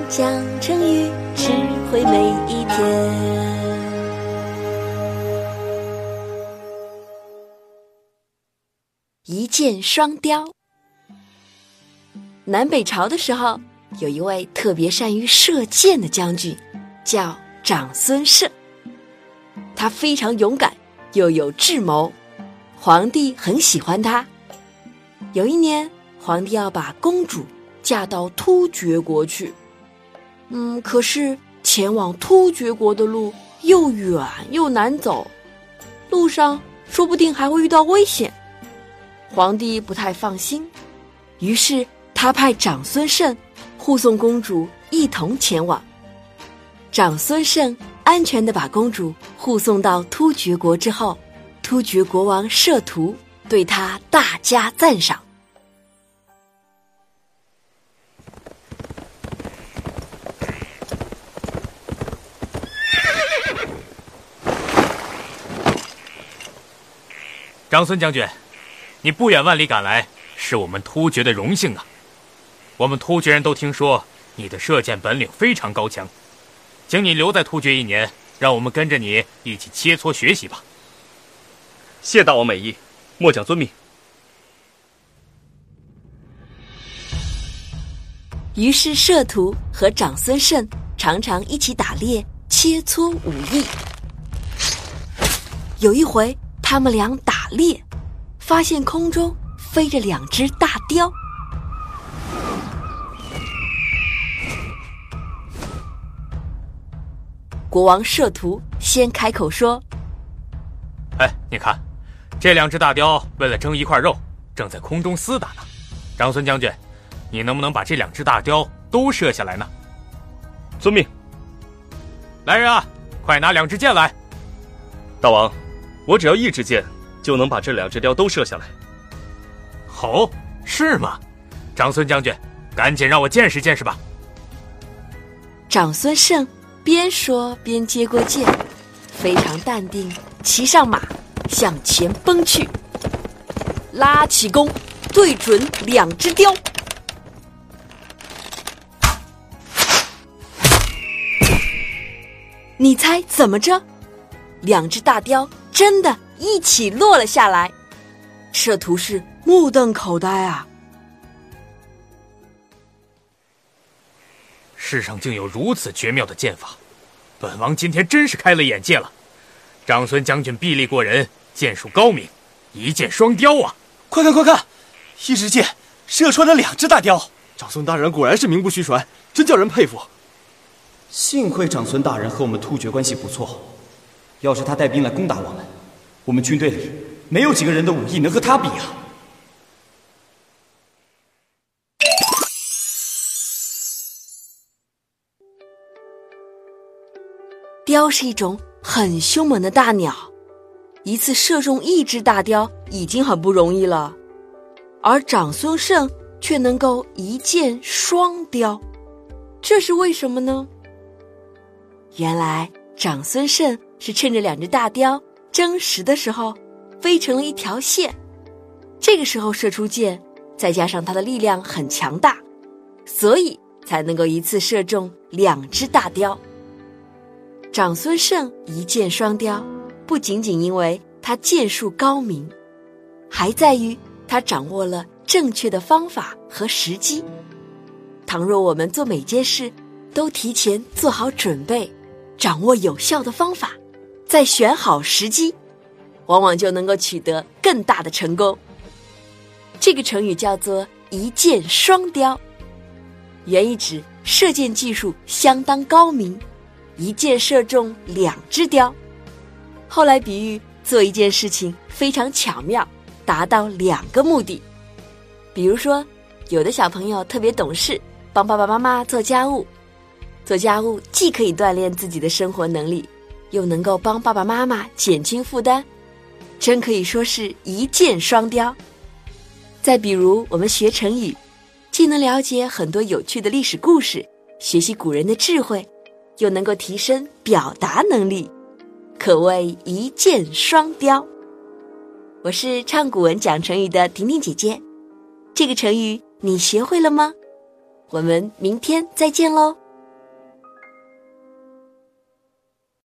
讲成语，智慧每一天。一箭双雕。南北朝的时候，有一位特别善于射箭的将军，叫长孙晟。他非常勇敢，又有智谋，皇帝很喜欢他。有一年，皇帝要把公主嫁到突厥国去，可是前往突厥国的路又远又难走，路上说不定还会遇到危险。皇帝不太放心，于是他派长孙晟护送公主一同前往。长孙晟安全地把公主护送到突厥国之后，突厥国王摄图对他大加赞赏。 长孙将军，你不远万里赶来，是我们突厥的荣幸啊！我们突厥人都听说你的射箭本领非常高强，请你留在突厥1年，让我们跟着你一起切磋学习吧。 谢大王美意，末将遵命。 于是摄图和长孙晟常常一起打猎，切磋武艺。有一回，他们俩打猎，发现空中飞着2只大雕。国王摄图先开口说： 你看，这2只大雕为了争一块肉，正在空中厮打呢。长孙将军，你能不能把这2只大雕都射下来呢？ 遵命。 来人啊，快拿2支箭来。 大王，我只要1支箭就能把这2只雕都射下来。 哦，是吗？长孙将军，赶紧让我见识见识吧。 长孙晟边说边接过箭，非常淡定，骑上马向前奔去，拉起弓，对准2只雕。你猜怎么着？2只大雕真的一起落了下来。摄图是目瞪口呆啊！ 世上竟有如此绝妙的剑法，本王今天真是开了眼界了。长孙将军臂力过人，剑术高明，一箭双雕啊！ 快看快看，1支箭射穿了2只大雕。长孙大人果然是名不虚传，真叫人佩服。幸亏长孙大人和我们突厥关系不错，要是他带兵来攻打我们军队里没有几个人的武艺能和他比啊。 雕是一种很凶猛的大鸟，一次射中1只大雕已经很不容易了，而长孙晟却能够一箭双雕，这是为什么呢？原来长孙晟是趁着2只大雕争食的时候飞成了一条线，这个时候射出箭，再加上他的力量很强大，所以才能够一次射中2只大雕。长孙晟一箭双雕，不仅仅因为他箭术高明，还在于他掌握了正确的方法和时机。倘若我们做每件事都提前做好准备，掌握有效的方法，再选好时机，往往就能够取得更大的成功。这个成语叫做一箭双雕，原意指射箭技术相当高明，一箭射中2只雕。后来比喻做一件事情非常巧妙，达到2个目的。比如说，有的小朋友特别懂事，帮爸爸妈妈做家务，做家务既可以锻炼自己的生活能力，又能够帮爸爸妈妈减轻负担，真可以说是一箭双雕。再比如我们学成语，既能了解很多有趣的历史故事，学习古人的智慧，又能够提升表达能力，可谓一箭双雕。我是唱古文讲成语的婷婷姐姐，这个成语你学会了吗？我们明天再见喽。